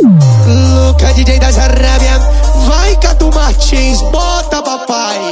Luca, DJ das Arábia, vai Cadu Martins, bota papai.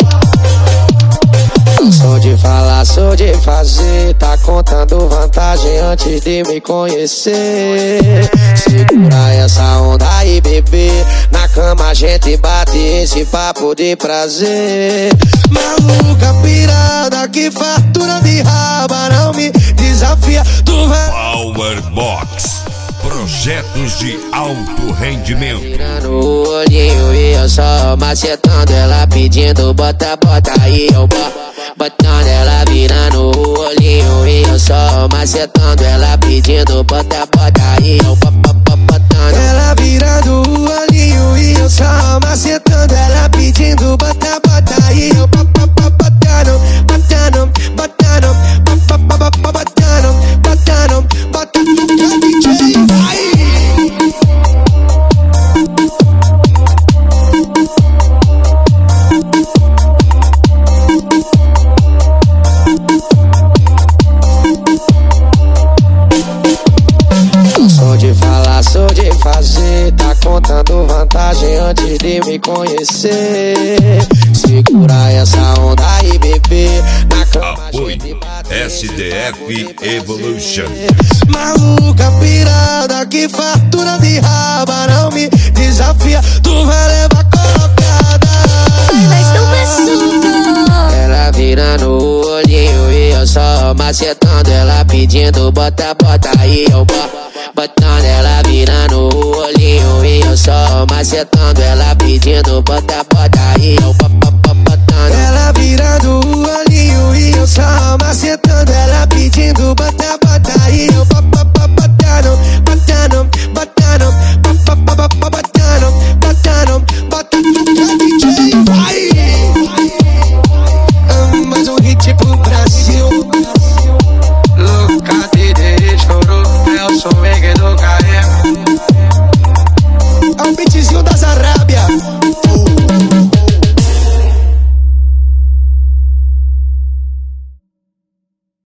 Sou de falar, sou de fazer, tá contando vantagem antes de me conhecer. Segura essa onda aí, bebê, na cama a gente bate esse papo de prazer. Maluca pirada, que fartura de raba, não me desafia, tu vai. Power Box, projetos de alto rendimento. Virando o olhinho e eu só macetando ela pedindo bota, bota aí, eu botando ela virando o olhinho e eu só macetando ela pedindo bota, bota aí, eu botando ela virando o olhinho e eu só macetando ela pedindo bota, bota aí, eu botando, botando, botando, botando, botando, botando, DJ vai. Sou de falar, sou de fazer, tá contando vantagem antes de me conhecer. Segura essa onda aí, bebê, na cama Apoio SDF Evolution. Maluca pirada, que fartura de raba, não me desafia, tu vai levar colocada. Ela virando o olhinho e eu só macetando ela pedindo bota, bota aí, eu botando ela virando o olhinho e eu só macetando ela pedindo bota, bota aí, eu